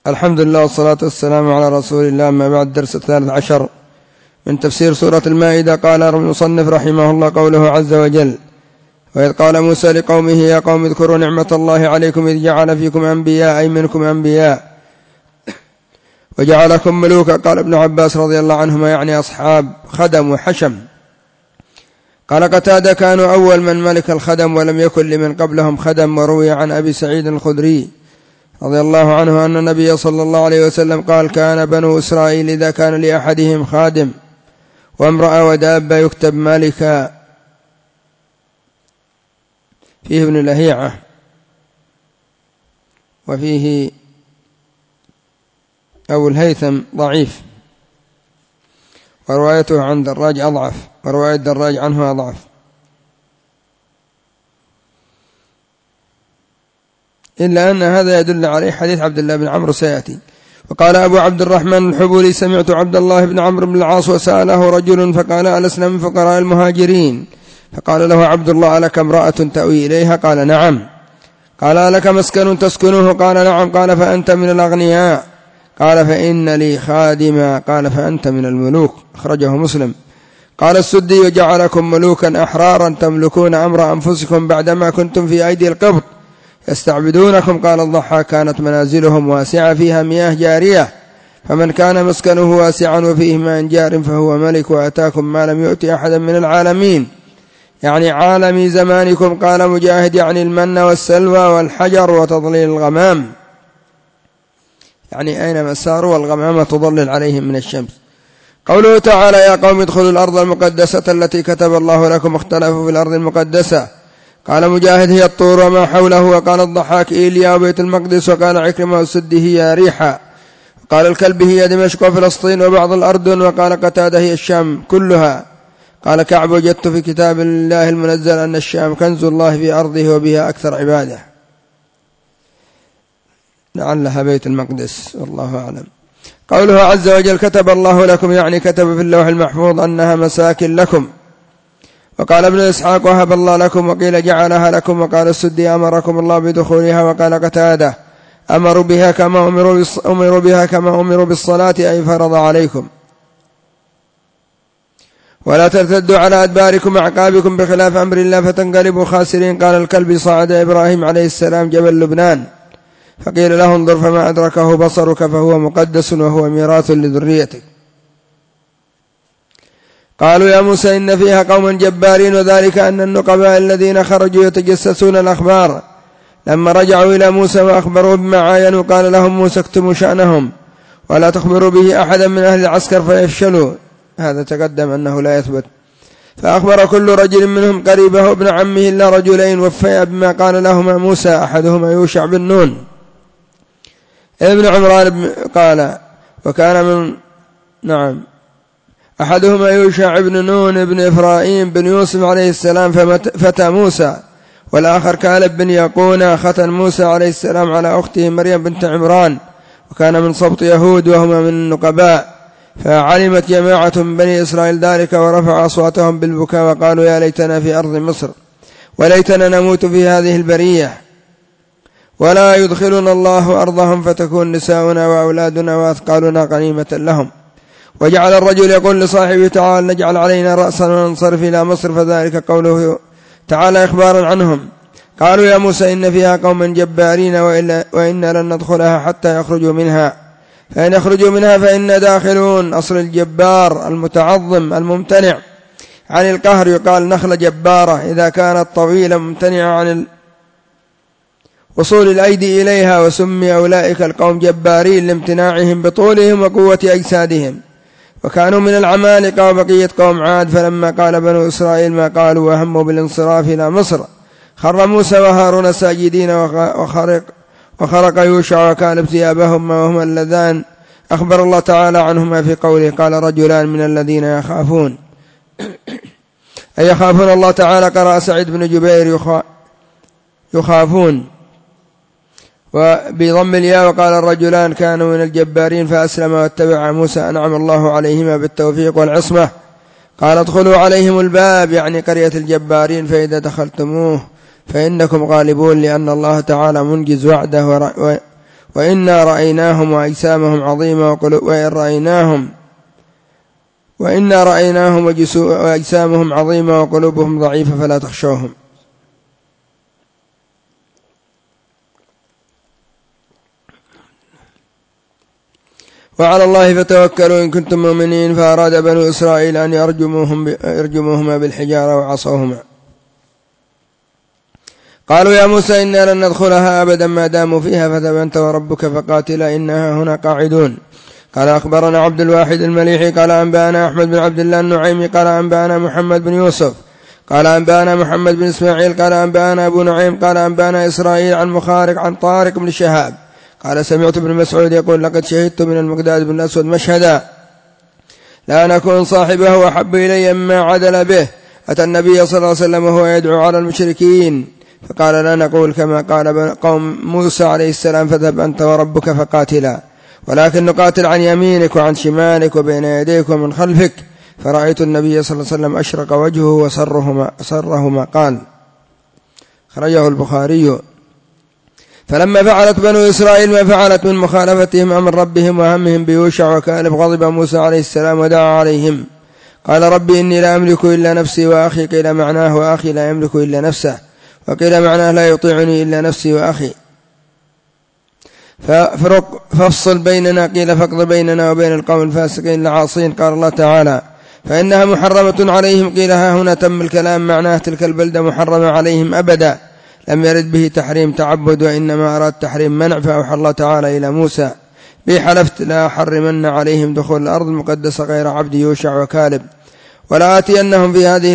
الحمد لله والصلاة والسلام على رسول الله. أما بعد، درس 13 من تفسير سورة المائدة. قال المصنف رحمه الله قوله عز وجل: وإذ قال موسى لقومه يا قوم اذكروا نعمة الله عليكم إذ جعل فيكم أنبياء أي منكم أنبياء وجعلكم ملوكا. قال ابن عباس رضي الله عنهما يعني أصحاب خدم وحشم. قال قتادة كانوا أول من ملك الخدم ولم يكن لمن قبلهم خدم. وروي عن أبي سعيد الخدري رضي الله عنه أن النبي صلى الله عليه وسلم قال: كان بنو إسرائيل إذا كان لأحدهم خادم وامرأة ودابة يكتب مالكا. فيه ابن لهيعة وفيه أبو الهيثم ضعيف، وروايته عن دراج أضعف، ورواية دراج عنه أضعف. إلا أن هذا يدل عليه حديث عبد الله بن عمرو سيأتي. وقال أبو عبد الرحمن الحبولي: سمعت عبد الله بن عمرو بن العاص وسأله رجل فقال: ألسنا من فقراء المهاجرين؟ فقال له عبد الله: ألك امرأة تأوي إليها؟ قال: نعم. قال: ألك مسكن تسكنه؟ قال: نعم. قال: فأنت من الأغنياء؟ قال: فإن لي خادما. قال: فأنت من الملوك. أخرجه مسلم. قال السدي: وجعلكم ملوكا أحرارا تملكون أمر أنفسكم بعدما كنتم في أيدي القبط يستعبدونكم. قال الضحاك: كانت منازلهم واسعة فيها مياه جارية، فمن كان مسكنه واسعا وفيه ماء جار فهو ملك، وأتاكم ما لم يؤت أحدا من العالمين، يعني عالم زمانكم. قال مجاهد: يعني المن والسلوى والحجر وتضليل الغمام، يعني أينما ساروا والغمامة تضلل عليهم من الشمس. قوله تعالى: يا قوم ادخلوا الأرض المقدسة التي كتب الله لكم. اختلفوا في الأرض المقدسة. قال مجاهد: هي الطور وما حوله. وقال الضحاك: إيليا وبيت المقدس. وقال عكرمة: السدي هي ريحة. قال الكلب: هي دمشق وفلسطين وبعض الأردن. وقال قتادة: هي الشام كلها. قال كعب: وجدت في كتاب الله المنزل أن الشام كنز الله في أرضه وبها أكثر عباده، لعلها بيت المقدس، والله أعلم. قوله عز وجل: كتب الله لكم، يعني كتب في اللوح المحفوظ أنها مساكن لكم. وقال ابن إسحاق: وهب الله لكم. وقيل جعلها لكم. وقال السدي: أمركم الله بدخولها. وقال قتادة: أمروا بها كما أمروا بالصلاة، أي فرض عليكم. ولا ترتدوا على أدباركم أعقابكم بخلاف أمر الله فتنقلبوا خاسرين. قال الكلبي: صعد إبراهيم عليه السلام جبل لبنان فقيل له: انظر، فما أدركه بصرك فهو مقدس وهو ميراث لذريتك. قالوا: يا موسى إن فيها قوما جبارين، وذلك أن النقباء الذين خرجوا يتجسسون الأخبار لما رجعوا إلى موسى وأخبروا بما عاينوا قال لهم موسى: اكتموا شأنهم ولا تخبروا به أحدا من أهل العسكر فيفشلوا. هذا تقدم أنه لا يثبت. فأخبر كل رجل منهم قريبه ابن عمه إلا رجلين وفيا بما قال لهما موسى، أحدهما يوشع بن نون ابن عمران قال وكان من أحدهما يوشع بن نون بن إفرايم بن يوسف عليه السلام فتى موسى، والآخر كالب بن يقونا ختن موسى عليه السلام على أخته مريم بنت عمران، وكان من سبط يهود وهما من النقباء. فعلمت جماعة من بني إسرائيل ذلك ورفع أصواتهم بالبكاء وقالوا: يا ليتنا في أرض مصر وليتنا نموت في هذه البرية ولا يدخلنا الله أرضهم فتكون نساؤنا وأولادنا وأثقالنا غنيمة لهم. وجعل الرجل يقول لصاحبه: تعال نجعل علينا رأسا وننصرف إلى مصر. فذلك قوله تعالى إخبارا عنهم. قالوا: يا موسى إن فيها قوما جبارين وإنا لن ندخلها حتى يخرجوا منها، فإن يخرجوا منها فإنا داخلون. أصل الجبار المتعظم الممتنع عن القهر يقال نخلة جبارة إذا كانت طويلة ممتنعة عن وصول الأيدي إليها. وسمي أولئك القوم جبارين لامتناعهم بطولهم وقوة أجسادهم، وكانوا من العمالقة وبقية قوم عاد. فلما قال بنو إسرائيل ما قالوا وهموا بالانصراف إلى مصر خر موسى وهارون ساجدين وخرق يوشع وكالب ثيابهما وهما اللذان أخبر الله تعالى عنهما في قوله: قال رجلان من الذين يخافون أي يخافون الله تعالى. قرأ سعيد بن جبير يخافون وبضم الياء. وقال الرجلان كانوا من الجبارين فأسلم واتبع موسى أنعم الله عليهما بالتوفيق والعصمة. قال: ادخلوا عليهم الباب، يعني قرية الجبارين، فإذا دخلتموه فإنكم غالبون، لأن الله تعالى منجز وعده وإنا رأيناهم وأجسامهم عظيمة وإنا رأيناهم وأجسامهم عظيمة وقلوبهم ضعيفة فلا تخشوهم. وعلى الله فتوكلوا إن كنتم مؤمنين. فأراد بنو إسرائيل أن يرجموهما بالحجارة وعصوهما. قالوا يا موسى إنا لن ندخلها أبدا ما داموا فيها فاذهب أنت وربك فقاتلا إنها هنا قاعدون. قال أخبرنا عبد الواحد المليحي قال أنبأنا أحمد بن عبد الله النعيمي قال أنبأنا محمد بن يوسف قال أنبأنا محمد بن إسماعيل قال أنبأنا أبو نعيم قال أنبأنا إسرائيل عن مخارق عن طارق بن شهاب قال سمعت ابن مسعود يقول لقد شهدت من المقداد بن الأسود مشهدا لا نكون صاحبه وأحب إلي مما عدل به. أتى النبي صلى الله عليه وسلم وهو يدعو على المشركين فقال لا نقول كما قال قوم موسى عليه السلام فاذهب أنت وربك فقاتلا ولكن نقاتل عن يمينك وعن شمالك وبين يديك ومن خلفك. فرأيت النبي صلى الله عليه وسلم أشرق وجهه وسرهما قال. خرجه البخاري. فلما فعلت بنو إسرائيل ما فعلت من مخالفتهم أمر ربهم وهمهم بيوشع وكالب غضب موسى عليه السلام ودعا عليهم قال ربي إني لا أملك إلا نفسي وأخي. قيل معناه وأخي لا يملك إلا نفسه وقيل معناه لا يطيعني إلا نفسي وأخي. فافصل بيننا قيل فاقض بيننا وبين القوم الفاسقين العاصين. قال الله تعالى فإنها محرمة عليهم. قيل ها هنا تم الكلام معناه تلك البلدة محرمة عليهم أبدا لم يرد به تحريم تعبد وإنما أراد تحريم منع. فأوحى الله تعالى إلى موسى بي حلفت لا أحرمن عليهم دخول الأرض المقدسة غير عبد يوشع وكالب ولا آتينهم في هذه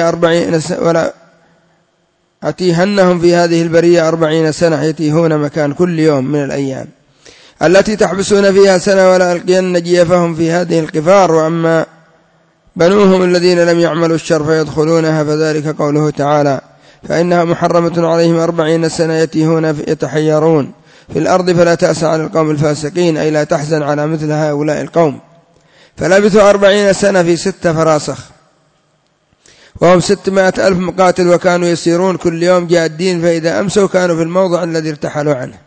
البرية 40 سنة يتيهون مكان كل يوم من الأيام التي تحبسون فيها سنة ولا ألقين جيفهم في هذه القفار. وأما بنوهم الذين لم يعملوا الشر فيدخلونها فذلك قوله تعالى فإنها محرمة عليهم 40 سنة يتيهون يتحيرون في الأرض فلا تأس على القوم الفاسقين أي لا تحزن على مثل هؤلاء القوم. فلبثوا 40 سنة في 6 فراسخ وهم 600,000 مقاتل وكانوا يسيرون كل يوم جادين فإذا أمسوا كانوا في الموضع الذي ارتحلوا عنه.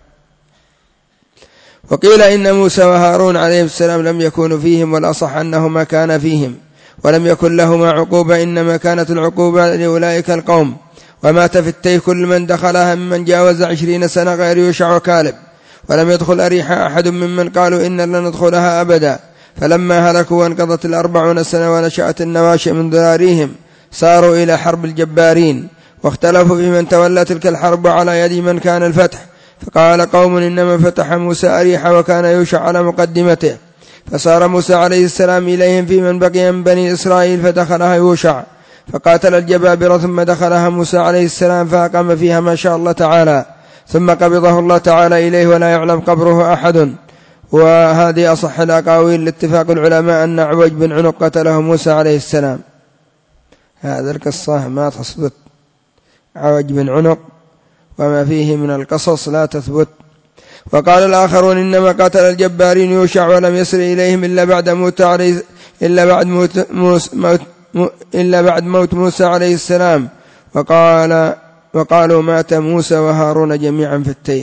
وقيل إن موسى وهارون عليهم السلام لم يكونوا فيهم والأصح أنهما كان فيهم ولم يكن لهما عقوبة إنما كانت العقوبة لأولئك القوم. ومات في التيه كل من دخلها ممن جاوز 20 سنة غير يوشع وكالب ولم يدخل أريحا أحد ممن قالوا إن لن ندخلها أبدا. فلما هلكوا وانقضت 40 سنة ونشأت النواشئ من ذراريهم صاروا إلى حرب الجبارين واختلفوا في من تولى تلك الحرب على يد من كان الفتح. فقال قوم إنما فتح موسى أريحا وكان يوشع على مقدمته. فصار موسى عليه السلام إليهم في من بقي من بني إسرائيل فدخلها يوشع فقاتل الجبابرة ثم دخلها موسى عليه السلام فأقام فيها ما شاء الله تعالى ثم قبضه الله تعالى إليه ولا يعلم قبره أحد. وهذه أصح الأقاويل لاتفاق العلماء أن عوج بن عنق قتله موسى عليه السلام. هذا القصة ما تثبت عوج بن عنق وما فيه من القصص لا تثبت. وقال الآخرون إنما قتل الجبارين يوشع ولم يسر إليهم إلا بعد موت موسى عليه السلام. وقالوا مات موسى وهارون جميعا في التيه.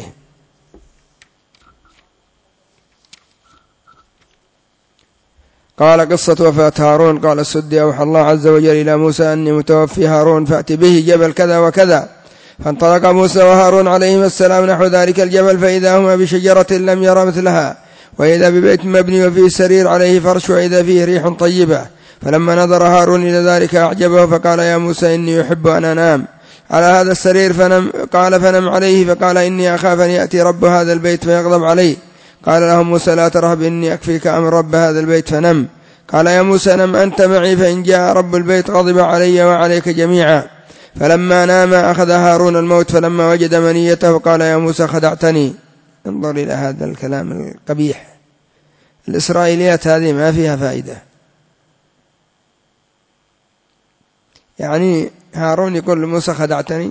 قال قصة وفاة هارون. قال السدي أوحى الله عز وجل إلى موسى أني متوفي هارون فأت به جبل كذا وكذا. فانطلق موسى وهارون عليهما السلام نحو ذلك الجبل فإذا هما بشجرة لم يرى مثلها وإذا ببيت مبني وفيه سرير عليه فرش وإذا فيه ريح طيبة. فلما نظر هارون إلى ذلك أعجبه فقال يا موسى إني يحب أن أنام على هذا السرير فنم عليه. فقال إني أخاف أن يأتي رب هذا البيت فيغضب علي. قال له موسى لا ترهب إني أكفيك أمر رب هذا البيت فنم. قال يا موسى نم أنت معي فإن جاء رب البيت غضب علي وعليك جميعا. فلما نام أخذ هارون الموت فلما وجد منيته قال يا موسى خدعتني. انظر إلى هذا الكلام القبيح. الإسرائيليات هذه ما فيها فائدة. يعني هارون يقول لموسى خدعتني.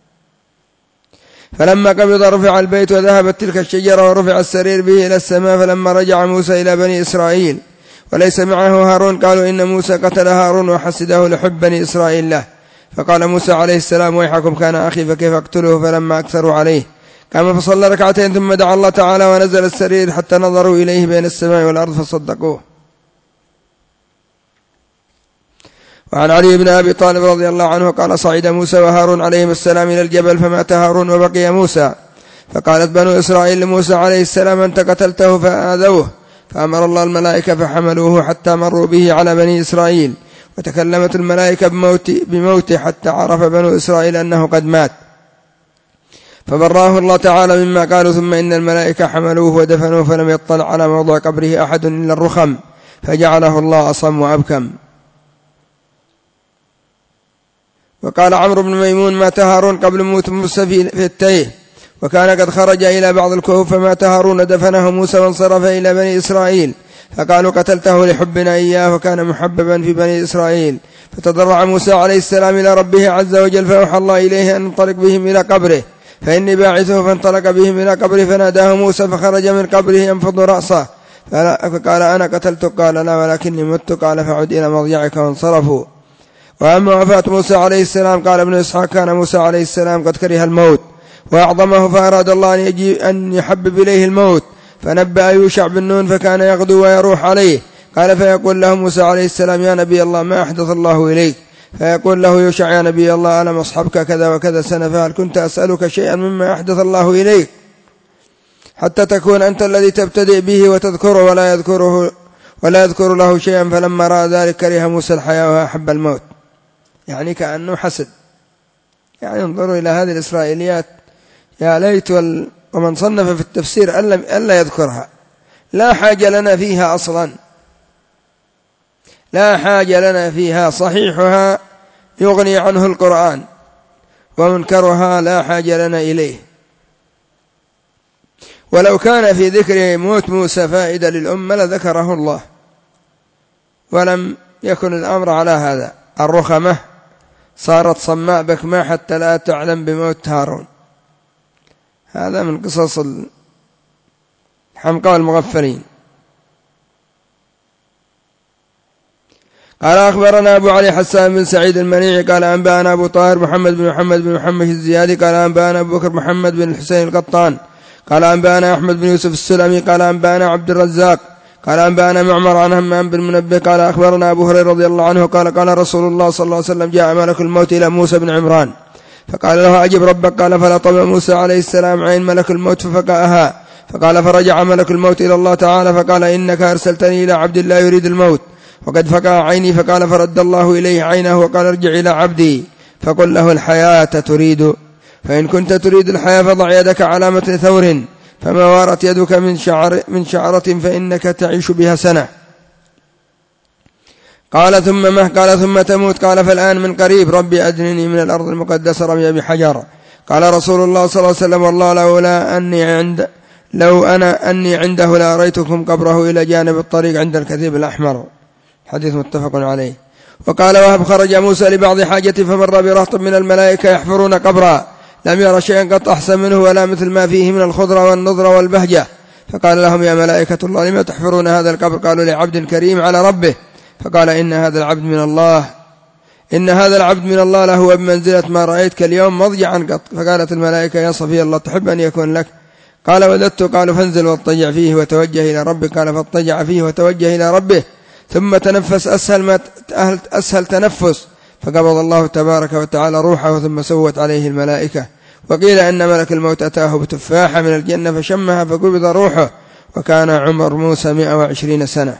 فلما قبض رفع البيت وذهبت تلك الشجرة ورفع السرير به إلى السماء. فلما رجع موسى إلى بني إسرائيل وليس معه هارون قالوا إن موسى قتل هارون وحسده لحب بني إسرائيل له. فقال موسى عليه السلام ويحكم كان أخي فكيف أقتله. فلما أكثروا عليه قام فصلى ركعتين ثم دعا الله تعالى ونزل السرير حتى نظروا إليه بين السماء والأرض فصدقوه. وعن علي بن أبي طالب رضي الله عنه قال صعد موسى وهارون عليهم السلام إلى الجبل فمات هارون وبقي موسى، فقالت بنو إسرائيل لموسى عليه السلام أنت قتلته فآذوه، فأمر الله الملائكة فحملوه حتى مروا به على بني إسرائيل، وتكلمت الملائكة بموته حتى عرف بنو إسرائيل أنه قد مات، فبراه الله تعالى مما قالوا. ثم إن الملائكة حملوه ودفنوه فلم يطلع على موضع قبره أحد إلا الرخم، فجعله الله أصم وأبكم. وقال عمرو بن ميمون مات هارون قبل موت موسى في التيه، وكان قد خرج إلى بعض الكهوف فمات هارون دفنه موسى وانصرف إلى بني إسرائيل، فقالوا قتلته لحبنا إياه وكان محببا في بني إسرائيل. فتضرع موسى عليه السلام إلى ربه عز وجل فأوحى الله إليه أن انطلق بهم إلى قبره فإني باعثه، فانطلق بهم إلى قبره فناداه موسى فخرج من قبره ينفض رأسه فقال أنا قتلتك؟ قال لا ولكني مت. قال فعد إلى مضجعك وانصرفوا. وأما وفاة موسى عليه السلام قال ابن إسحاق كان موسى عليه السلام قد كره الموت وأعظمه، فأراد الله أن يحبب إليه الموت، فنبأ يوشع بن نون فكان يغدو ويروح عليه، قال فيقول له موسى عليه السلام يا نبي الله ما أحدث الله إليك؟ فيقول له يوشع يا نبي الله ألم أصحبك كذا وكذا سنة، فهل كنت أسألك شيئا مما أحدث الله إليك حتى تكون أنت الذي تبتدئ به وتذكره ولا يذكر له شيئا؟ فلما رأى ذلك كره موسى الحياة وأحب الموت، يعني كأنه حسد. يعني انظروا إلى هذه الإسرائيليات، يا ليت ومن صنف في التفسير ألا يذكرها، لا حاجة لنا فيها أصلا، لا حاجة لنا فيها، صحيحها يغني عنه القرآن ومنكرها لا حاجة لنا إليه. ولو كان في ذكر موت موسى فائدة للأمة لذكره الله، ولم يكن الأمر على هذا. الرخمة صارت صماء بكماء حتى لا تعلم بموت هارون. هذا من قصص الحمقى والمغفلين. قال أخبرنا أبو علي حسان بن سعيد المنيعي قال أنبأنا أبو طاهر محمد بن محمد الزيادي قال أنبأنا أبو بكر محمد بن الحسين القطان قال أنبأنا أحمد بن يوسف السلمي قال أنبأنا عبد الرزاق قال أنبأنا معمر عن همام بن منبه قال أخبرنا أبو هريرة رضي الله عنه قال رسول الله صلى الله عليه وسلم جاء ملك الموت إلى موسى بن عمران فقال له أجب ربك، قال فلا طمع موسى عليه السلام عين ملك الموت ففقأها، فقال فرجع ملك الموت إلى الله تعالى فقال إنك أرسلتني إلى عبد لا يريد الموت وقد فقأ عيني، فقال فرد الله إليه عينه وقال ارجع إلى عبدي فقل له الحياة تريد، فإن كنت تريد الحياة فضع يدك على متن ثور فما وارت يدك من شعرة فإنك تعيش بها سنة. قال ثم ما؟ قال ثم تموت. قال فالآن من قريب ربي أدنني من الأرض المقدسة رمي بحجر. قال رسول الله صلى الله عليه وسلم والله لو أنا أني عنده لأريتكم قبره إلى جانب الطريق عند الكثيب الأحمر. حديث متفق عليه. وقال وهب خرج موسى لبعض حاجته فمر برهط من الملائكة يحفرون قبرا لم ير شيئا قط أحسن منه ولا مثل ما فيه من الخضرة والنضرة والبهجة، فقال لهم يا ملائكة الله لما تحفرون هذا القبر؟ قالوا لعبد كريم على ربه، فقال إن هذا العبد من الله له بمنزلة ما رأيتك اليوم مضجعا قط. فقالت الملائكة يا صفي الله تحب أن يكون لك؟ قال وددت. قالوا فانزل واضطجع فيه وتوجه إلى ربك. قال فاضطجع فيه وتوجه إلى ربه ثم تنفس أسهل تنفس، فقبض الله تبارك وتعالى روحه ثم سوت عليه الملائكة. وقيل أن ملك الموت أتاه بتفاحة من الجنة فشمها فقبض روحه، وكان عمر موسى 120 سنة.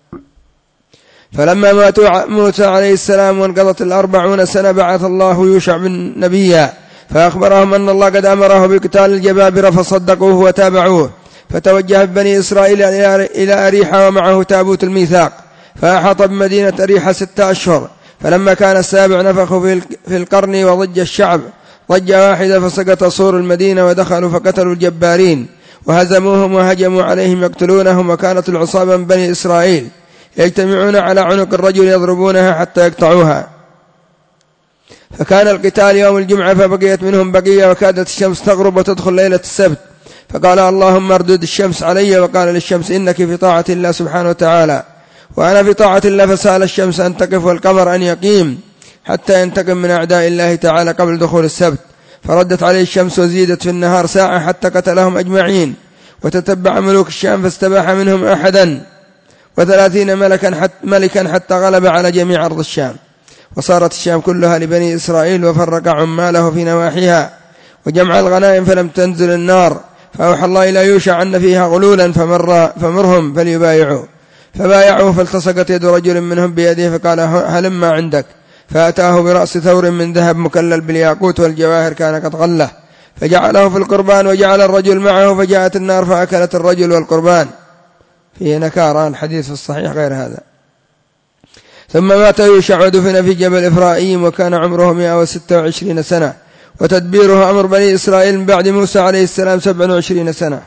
فلما مات موسى عليه السلام وانقضت 40 سنة بعث الله يوشع بن نبيا فأخبرهم أن الله قد أمره بقتال الجبابرة فصدقوه وتابعوه، فتوجه بني إسرائيل إلى أريحة ومعه تابوت الميثاق، فأحاط بمدينة أريحة 6 أشهر. فلما كان السابع نفخوا في القرن وضج الشعب ضجة واحدة فسقط سور المدينة ودخلوا فقتلوا الجبارين وهزموهم وهجموا عليهم يقتلونهم. وكانت العصابة من بني إسرائيل يجتمعون على عنق الرجل يضربونها حتى يقطعوها. فكان القتال يوم الجمعة فبقيت منهم بقية وكادت الشمس تغرب وتدخل ليلة السبت، فقال اللهم اردد الشمس علي، وقال للشمس إنك في طاعة الله سبحانه وتعالى وأنا في طاعة الله، فسأل الشمس أن تقف والقمر أن يقيم حتى ينتقم من أعداء الله تعالى قبل دخول السبت. فردت عليه الشمس وزيدت في النهار ساعة حتى قتلهم أجمعين. وتتبع ملوك الشام فاستباح منهم أحدا 30 ملكا حتى غلب على جميع أرض الشام. وصارت الشام كلها لبني إسرائيل، وفرق عماله في نواحيها وجمع الغنائم فلم تنزل النار. فأوحى الله إلى يوشع أن فيها غلولا فمرهم فليبايعوا. فبايعوه فالتصقت يد رجل منهم بيده فقال هلما عندك. فأتاه برأس ثور من ذهب مكلل بالياقوت والجواهر كان قد غله، فجعله في القربان وجعل الرجل معه، فجاءت النار فأكلت الرجل والقربان. فيه نكارة، الحديث في الصحيح غير هذا. ثم مات يوشع ودفن في جبل إفرايم وكان عمره 126 سنة، وتدبيره أمر بني إسرائيل من بعد موسى عليه السلام 27 سنة.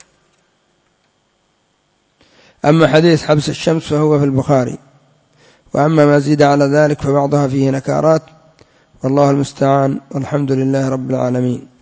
أما حديث حبس الشمس فهو في البخاري، وأما ما زيد على ذلك فبعضها فيه نكارات، والله المستعان، والحمد لله رب العالمين.